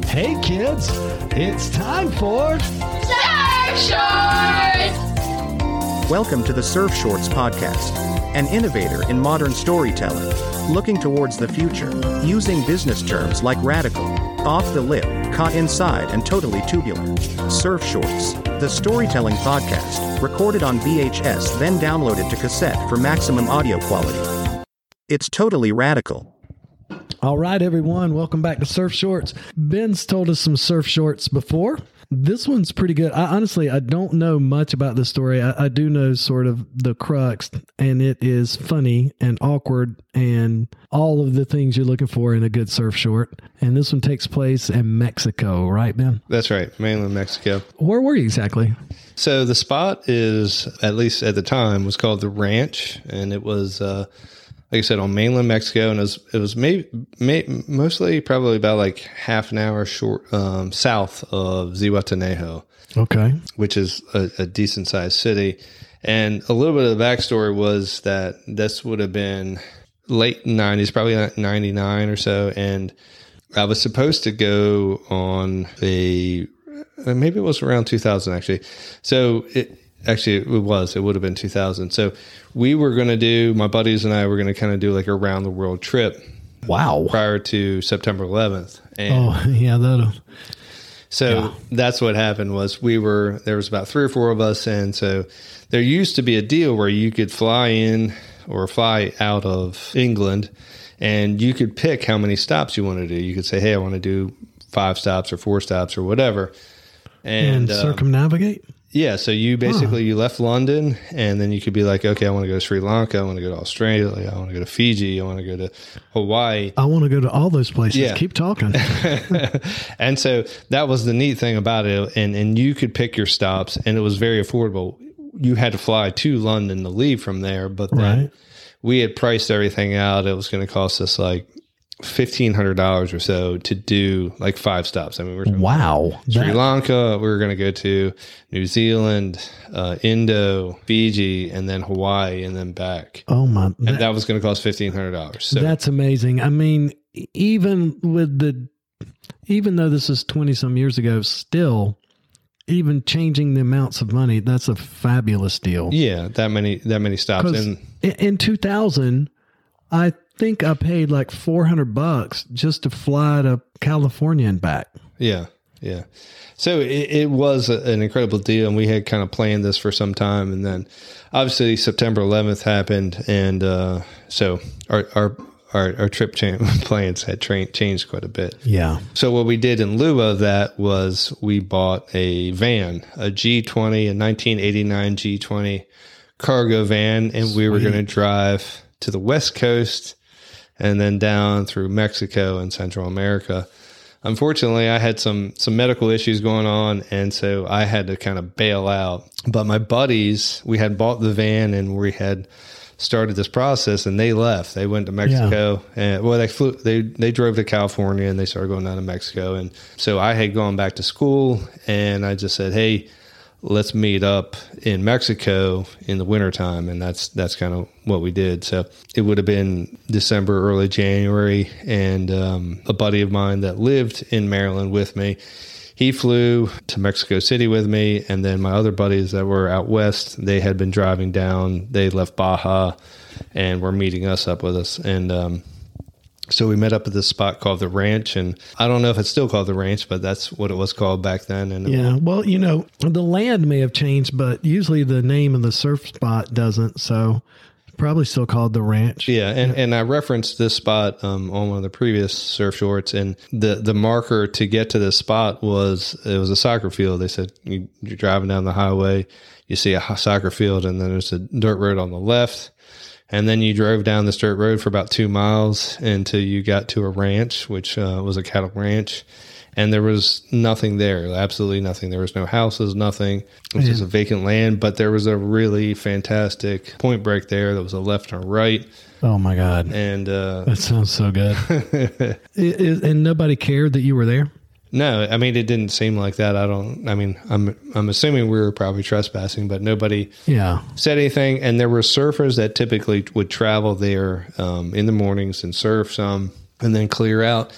Hey kids, it's time for Surf Shorts! Welcome to the Surf Shorts podcast, an innovator in modern storytelling, looking towards the future, using business terms like radical, off the lip, caught inside, and totally tubular. Surf Shorts, the storytelling podcast, recorded on VHS, then downloaded to cassette for maximum audio quality. It's totally radical. All right, everyone. Welcome back to Surf Shorts. Ben's told us some surf shorts before. This one's pretty good. I don't know much about this story. I do know sort of the crux, and it is funny and awkward and all of the things you're looking for in a good surf short. And this one takes place in Mexico, right, Ben? That's right. Mainland Mexico. Where were you exactly? So the spot is, at least at the time, was called the Ranch, and it was, like I said, on mainland Mexico, and it was mostly probably about like half an hour short south of Zihuatanejo. Okay, which is a decent sized city. And a little bit of the backstory was that this would have been late 90s, probably 99 or so, and I was supposed to go on maybe it was around 2000 actually. So it would have been 2000. So we were going to do, my buddies and I were going to kind of do like a round the world trip. Wow. Prior to September 11th. That's what happened was there was about 3 or 4 of us. And so there used to be a deal where you could fly in or fly out of England and you could pick how many stops you want to do. You could say, hey, I want to do 5 stops or 4 stops or whatever. And circumnavigate? Yeah, so you basically you left London, and then you could be like, okay, I want to go to Sri Lanka, I want to go to Australia, I want to go to Fiji, I want to go to Hawaii. I want to go to all those places. Yeah. Keep talking. And so that was the neat thing about it, and you could pick your stops, and it was very affordable. You had to fly to London to leave from there, but then we had priced everything out. It was going to cost us like $1,500 or so to do like 5 stops. I mean, we're Sri Lanka. We were going to go to New Zealand, Indo, Fiji, and then Hawaii, and then back. Oh my! And that was going to cost $1,500. So that's amazing. I mean, even though this is 20 some years ago, still, even changing the amounts of money, that's a fabulous deal. Yeah, that many stops. And in 2000, I think I paid like $400 just to fly to California and back. Yeah. So it was an incredible deal, and we had kind of planned this for some time, and then obviously September 11th happened, and so our trip plans had changed quite a bit. Yeah. So what we did in lieu of that was we bought a van, a G20, a 1989 G20 cargo van, and we were going to drive to the West Coast and then down through Mexico and Central America. Unfortunately, I had some medical issues going on, and so I had to kind of bail out. But my buddies, we had bought the van and we had started this process, and they left. They went to Mexico, and they drove to California, and they started going down to Mexico. And so I had gone back to school, and I just said, hey, let's meet up in Mexico in the wintertime. And that's kind of what we did. So it would have been December, early January. And a buddy of mine that lived in Maryland with me, he flew to Mexico City with me. And then my other buddies that were out west, they had been driving down. They left Baja and were meeting us up with us. And so we met up at this spot called the Ranch, and I don't know if it's still called the Ranch, but that's what it was called back then. And yeah, well, the land may have changed, but usually the name of the surf spot doesn't, so probably still called the Ranch. Yeah, and I referenced this spot on one of the previous surf shorts, and the marker to get to this spot was a soccer field. They said you're driving down the highway, you see a soccer field, and then there's a dirt road on the left. And then you drove down this dirt road for about 2 miles until you got to a ranch, which was a cattle ranch. And there was nothing there, absolutely nothing. There was no houses, nothing. It was just a vacant land. But there was a really fantastic point break there. There was a left and a right. Oh, my God. And that sounds so good. And nobody cared that you were there? No, I mean, it didn't seem like that. I'm assuming we were probably trespassing, but nobody said anything. And there were surfers that typically would travel there in the mornings and surf some and then clear out.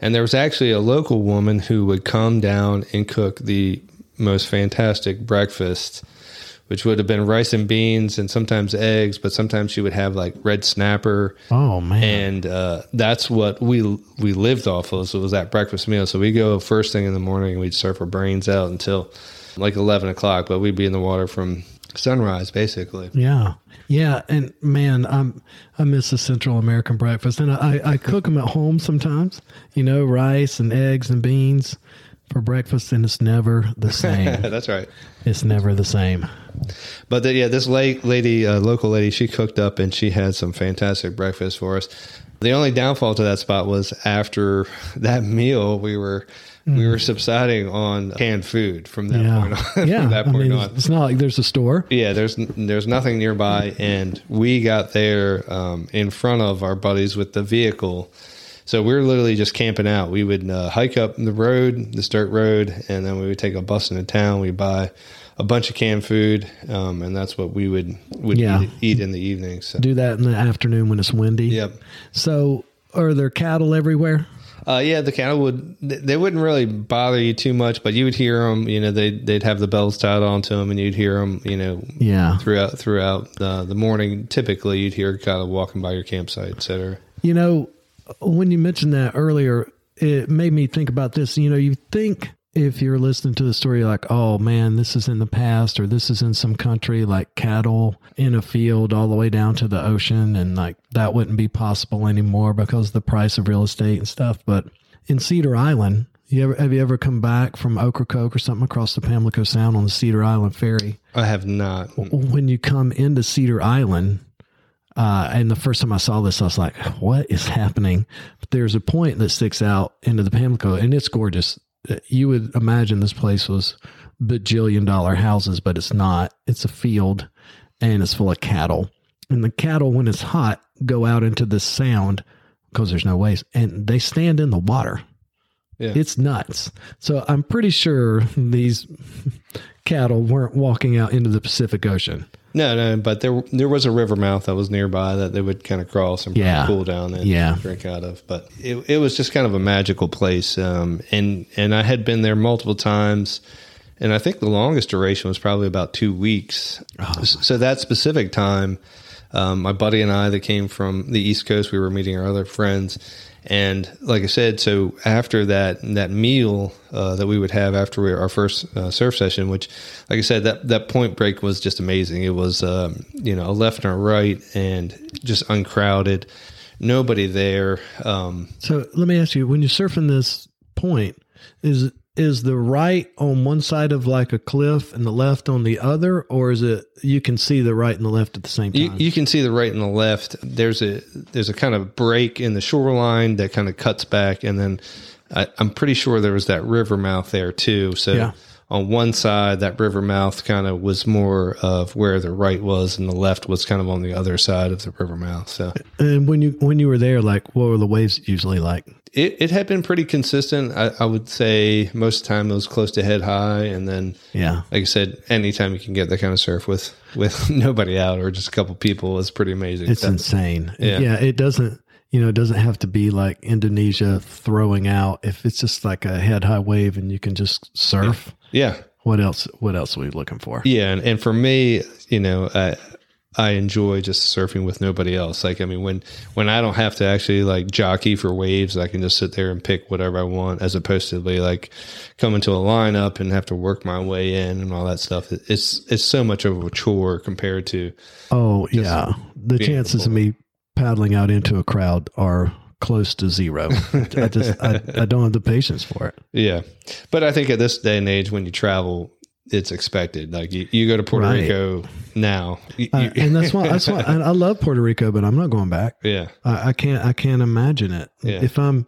And there was actually a local woman who would come down and cook the most fantastic breakfast, which would have been rice and beans and sometimes eggs, but sometimes she would have like red snapper. Oh man. And that's what we lived off of. So it was that breakfast meal. So we go first thing in the morning and we'd surf our brains out until like 11 o'clock, but we'd be in the water from sunrise basically. Yeah. Yeah. And man, I miss the Central American breakfast, and I cook them at home sometimes, rice and eggs and beans for breakfast, and it's never the same. That's right. It's never the same. But this lady, local lady, she cooked up and she had some fantastic breakfast for us. The only downfall to that spot was after that meal, we were subsiding on canned food from that point on. Yeah, from that point on. It's not like there's a store. Yeah, there's nothing nearby, and we got there in front of our buddies with the vehicle. So we were literally just camping out. We would hike up the road, this dirt road, and then we would take a bus into town. We'd buy a bunch of canned food, and that's what we would eat in the evening. So do that in the afternoon when it's windy. Yep. So are there cattle everywhere? Yeah, the cattle they wouldn't really bother you too much, but you would hear them. They'd have the bells tied onto them, and you'd hear them. Throughout the morning. Typically, you'd hear cattle walking by your campsite, etc. When you mentioned that earlier, it made me think about this. You think if you're listening to the story, like, oh man, this is in the past, or this is in some country, like cattle in a field all the way down to the ocean, and like that wouldn't be possible anymore because of the price of real estate and stuff. But in Cedar Island, have you ever come back from Ocracoke or something across the Pamlico Sound on the Cedar Island ferry? I have not. When you come into Cedar Island, and the first time I saw this, I was like, what is happening? But there's a point that sticks out into the Pamlico, and it's gorgeous. You would imagine this place was bajillion-dollar houses, but it's not. It's a field, and it's full of cattle. And the cattle, when it's hot, go out into this sound because there's no waves, and they stand in the water. Yeah. It's nuts. So I'm pretty sure these cattle weren't walking out into the Pacific Ocean. No, but there was a river mouth that was nearby that they would kind of cross and cool down and drink out of. But it was just kind of a magical place. And I had been there multiple times, and I think the longest duration was probably about 2 weeks. Oh. So that specific time, my buddy and I that came from the East Coast, we were meeting our other friends. And like I said, so after that meal that we would have after our first surf session, which, like I said, that point break was just amazing. It was, a left and a right and just uncrowded, nobody there. So let me ask you, when you're surfing this point, is the right on one side of like a cliff and the left on the other, or is it you can see the right and the left at the same time? You can see the right and the left. There's a kind of break in the shoreline that kind of cuts back, and then I'm pretty sure there was that river mouth there too. So on one side, that river mouth kind of was more of where the right was, and the left was kind of on the other side of the river mouth. So, and when you were there, like, what were the waves usually like? It had been pretty consistent. I would say most of the time it was close to head high. And then, like I said, anytime you can get that kind of surf with nobody out or just a couple people is pretty amazing. It's insane. Yeah. It doesn't have to be like Indonesia throwing out. If it's just like a head high wave and you can just surf. Yeah. What else are we looking for? Yeah. And for me, I enjoy just surfing with nobody else. Like, I mean, when I don't have to actually like jockey for waves, I can just sit there and pick whatever I want, as opposed to be like coming to a lineup and have to work my way in and all that stuff. It's so much of a chore compared to. Oh yeah. The chances of me paddling out into a crowd are close to zero. I don't have the patience for it. Yeah. But I think at this day and age, when you travel, it's expected. Like you go to Puerto Rico now, and that's why I love Puerto Rico, but I'm not going back. Yeah, I can't imagine it. Yeah.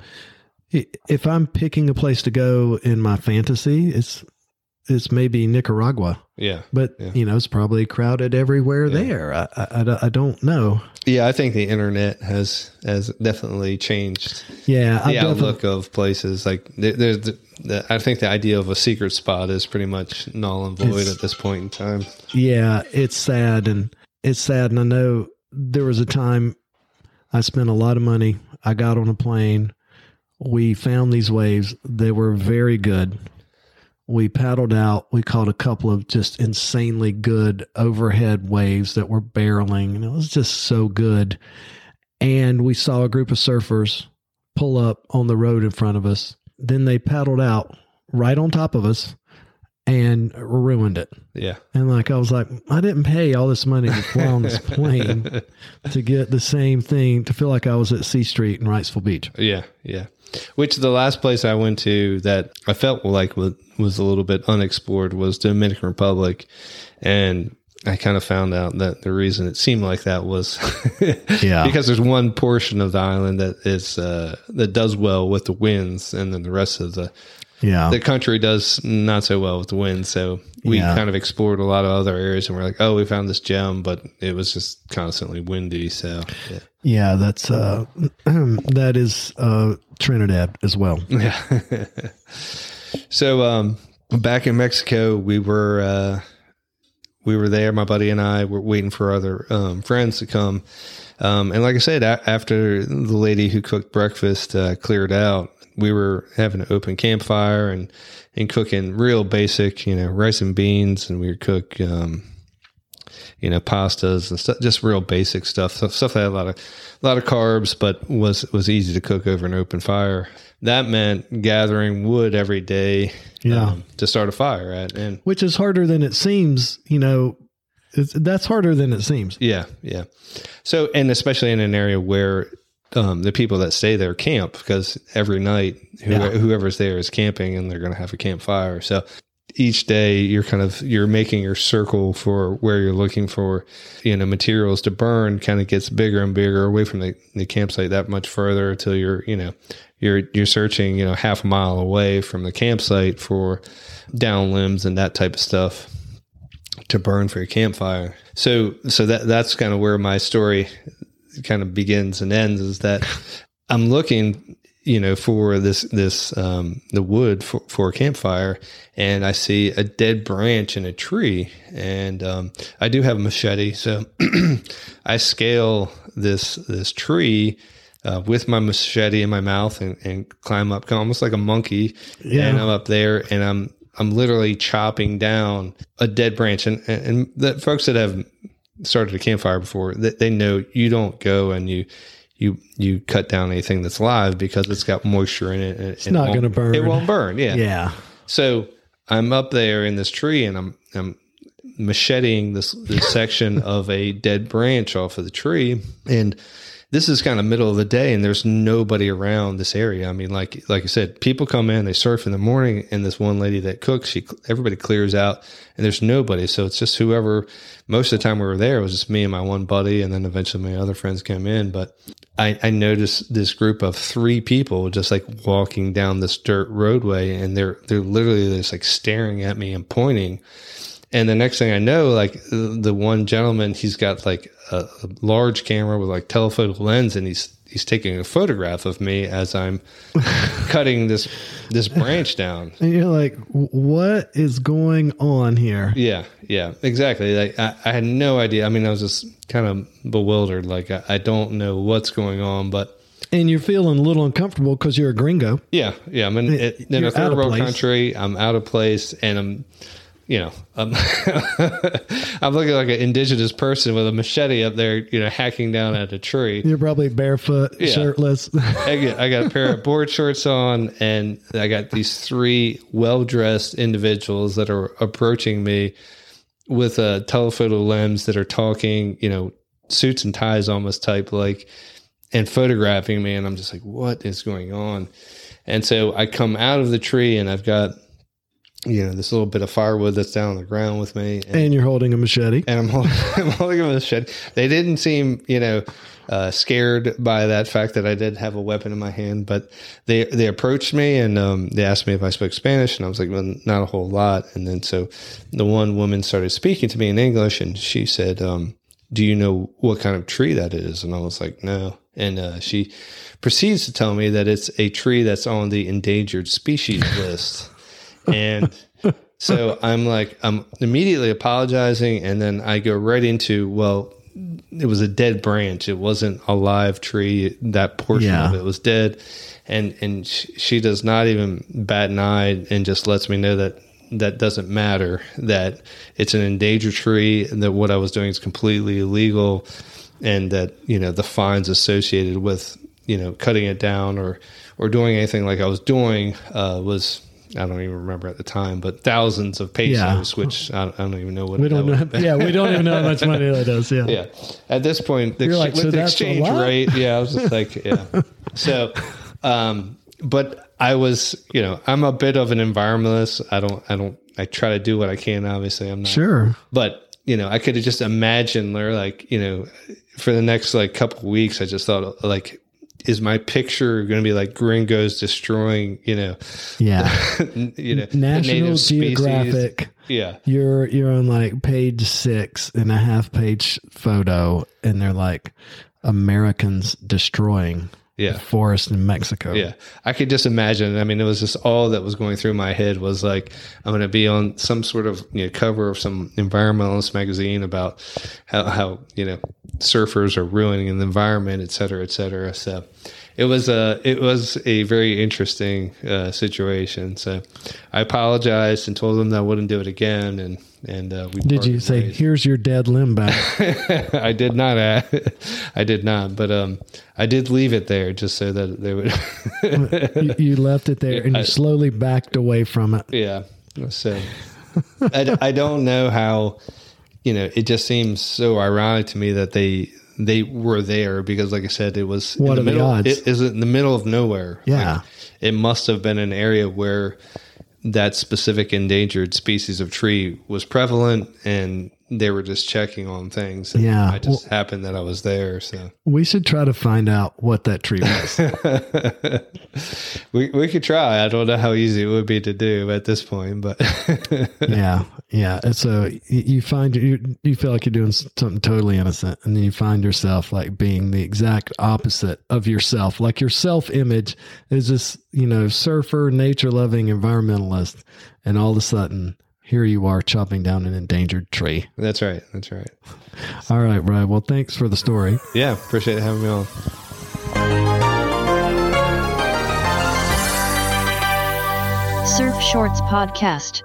If I'm picking a place to go in my fantasy, it's maybe Nicaragua. Yeah, but it's probably crowded everywhere there. I don't know. Yeah, I think the internet has definitely changed. Yeah, the outlook of places. Like I think the idea of a secret spot is pretty much null and void at this point in time. Yeah, it's sad, and I know there was a time I spent a lot of money. I got on a plane, We found these waves. They were very good. We paddled out. We caught a couple of just insanely good overhead waves that were barreling, and it was just so good. And we saw a group of surfers pull up on the road in front of us. Then they paddled out right on top of us and ruined it. Yeah. And like, I was like, I didn't pay all this money to fly on this plane to get the same thing, to feel like I was at C Street in Wrightsville Beach. Yeah. Yeah. Which the last place I went to that I felt like was a little bit unexplored was Dominican Republic. And I kind of found out that the reason it seemed like that was because there's one portion of the island that is, that does well with the winds. And then the rest of the country does not so well with the wind. So we kind of explored a lot of other areas, and we're like, oh, we found this gem, but it was just constantly windy. So yeah, that's that is Trinidad as well. Yeah. So back in Mexico, we were there. My buddy and I were waiting for other friends to come. And like I said, after the lady who cooked breakfast cleared out, we were having an open campfire and cooking real basic, rice and beans, and we would cook, pastas and stuff, just real basic stuff. Stuff that had a lot of carbs, but was easy to cook over an open fire. That meant gathering wood every day, to start a fire at, and which is harder than it seems. That's harder than it seems. Yeah, yeah. So, and especially in an area where the people that stay there camp, because every night whoever's there is camping, and they're going to have a campfire. So each day you're making your circle for where you're looking for, materials to burn, kind of gets bigger and bigger away from the campsite that much further until you're searching, half a mile away from the campsite for down limbs and that type of stuff to burn for your campfire. So that's kind of where my story kind of begins and ends, is that I'm looking, for the wood for a campfire, and I see a dead branch in a tree, and I do have a machete, so I scale this tree with my machete in my mouth and climb up, almost like a monkey, and I'm up there, and I'm literally chopping down a dead branch, and the folks that have started a campfire before, they know you don't go and you cut down anything that's live, because it's got moisture in it. And it's not going to burn. It won't burn. Yeah. Yeah. So I'm up there in this tree, and I'm macheting this section of a dead branch off of the tree. And this is kind of middle of the day, and there's nobody around this area. I mean, like I said, people come in, they surf in the morning, and this one lady that cooks, everybody clears out, and there's nobody. So it's just whoever. Most of the time we were there, it was just me and my one buddy, and then eventually my other friends came in. But I noticed this group of 3 people just like walking down this dirt roadway, and they're literally just like staring at me and pointing. And the next thing I know, like the one gentleman, he's got like a large camera with like telephoto lens, and he's taking a photograph of me as I'm cutting this branch down. And you're like, what is going on here? Yeah, exactly. Like I had no idea. I mean, I was just kind of bewildered. Like I don't know what's going on, but. And you're feeling a little uncomfortable because you're a gringo. Yeah. I'm in a third world country. I'm out of place, and I'm looking like an indigenous person with a machete up there, hacking down at a tree. You're probably barefoot, shirtless. I got a pair of board shorts on, and I got these 3 well-dressed individuals that are approaching me with a telephoto lens that are talking, suits and ties almost type like, and photographing me. And I'm just like, what is going on? And so I come out of the tree, and I've got, this little bit of firewood that's down on the ground with me. And you're holding a machete. And I'm holding a machete. They didn't seem, scared by that fact that I did have a weapon in my hand, but they approached me, and they asked me if I spoke Spanish, and I was like, well, not a whole lot. And then so the one woman started speaking to me in English, and she said, do you know what kind of tree that is? And I was like, no. And she proceeds to tell me that it's a tree that's on the endangered species list. And so I'm immediately apologizing. And then I go right into, well, a dead branch. It wasn't a live tree. That portion of it was dead. And she does not even bat an eye and just lets me know that doesn't matter, that it's an endangered tree and that what I was doing is completely illegal, and that, the fines associated with, cutting it down or doing anything like I was doing was, I don't even remember at the time, but thousands of pesos, which I don't even know what we don't know. Yeah, we don't even know how much money that is. Yeah. Yeah. At this point, You're like, so with the that's a exchange lot? rate, I was just like, yeah. So, but I was, I'm a bit of an environmentalist. I try to do what I can. Obviously, I'm not. Sure. But, I could have just imagined, like, for the next like couple of weeks, I just thought, like, is my picture going to be like gringos destroying, Yeah. the National native Geographic. species? Yeah. You're on like page 6.5 page photo, and they're like Americans destroying the forest in Mexico. Yeah. I could just imagine. I mean, it was just all that was going through my head was like, I'm going to be on some sort of cover of some environmentalist magazine about how surfers are ruining the environment, et cetera, et cetera. So it was a very interesting situation. So I apologized and told them that I wouldn't do it again. And we Did you say, here's your dead limb back? I did not. I did not. But I did leave it there just so that they would. You left it there, and you slowly backed away from it. Yeah. So I don't know how. It just seems so ironic to me that they were there, because, like I said, it was what in the are middle. the odds? It is in the middle of nowhere. Yeah. Like, it must have been an area where that specific endangered species of tree was prevalent, and they were just checking on things. And Yeah. I just happened that I was there. So We should try to find out what that tree was. we could try. I don't know how easy it would be to do at this point, but Yeah. And so you find you feel like you're doing something totally innocent, and then you find yourself like being the exact opposite of yourself. Like your self-image is this, surfer, nature-loving environmentalist, and all of a sudden, here you are chopping down an endangered tree. That's right. That's right. All right, Brian. Well, thanks for the story. Yeah. Appreciate having me on. Surf Shorts Podcast.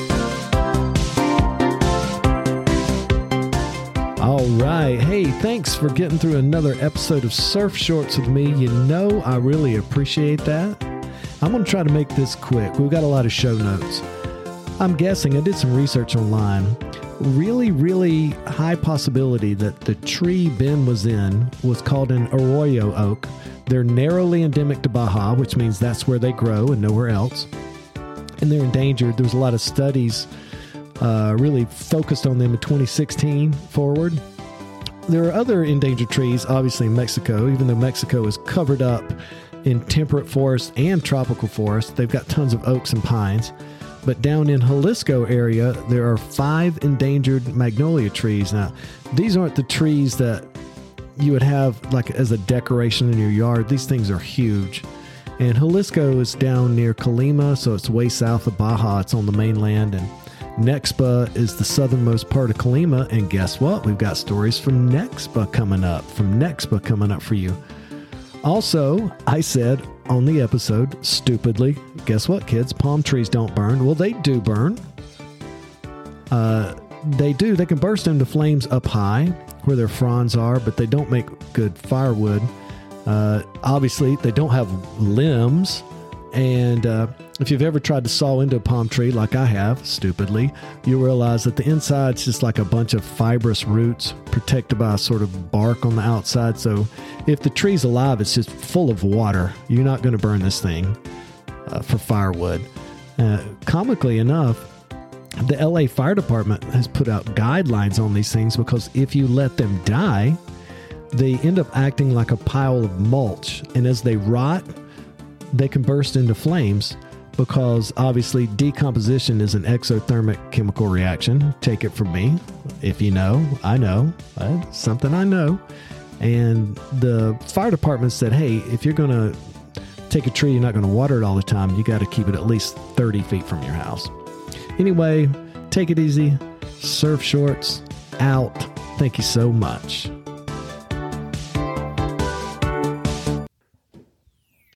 All right. Hey, thanks for getting through another episode of Surf Shorts with me. I really appreciate that. I'm going to try to make this quick. We've got a lot of show notes. I'm guessing, I did some research online, really, really high possibility that the tree Ben was in was called an arroyo oak. They're narrowly endemic to Baja, which means that's where they grow and nowhere else. And they're endangered. There was a lot of studies really focused on them in 2016 forward. There are other endangered trees, obviously in Mexico, even though Mexico is covered up in temperate forest and tropical forest. They've got tons of oaks and pines. But down in Jalisco area, there are 5 endangered magnolia trees. Now, these aren't the trees that you would have like as a decoration in your yard. These things are huge. And Jalisco is down near Colima, so it's way south of Baja. It's on the mainland. And Nexpa is the southernmost part of Colima. And guess what? We've got stories from Nexpa coming up for you. Also, I said on the episode, stupidly, guess what, kids? Palm trees don't burn. Well, they do burn. They do. They can burst into flames up high where their fronds are, but they don't make good firewood. Obviously, they don't have limbs. And if you've ever tried to saw into a palm tree like I have, stupidly, you realize that the inside's just like a bunch of fibrous roots protected by a sort of bark on the outside. So if the tree's alive, it's just full of water. You're not going to burn this thing for firewood. Comically enough, the LA Fire Department has put out guidelines on these things because if you let them die, they end up acting like a pile of mulch. And as they rot, they can burst into flames because obviously decomposition is an exothermic chemical reaction. Take it from me. If you know, I know. It's something I know. And the fire department said, hey, if you're going to take a tree, you're not going to water it all the time. You got to keep it at least 30 feet from your house. Anyway, take it easy. Surf Shorts out. Thank you so much.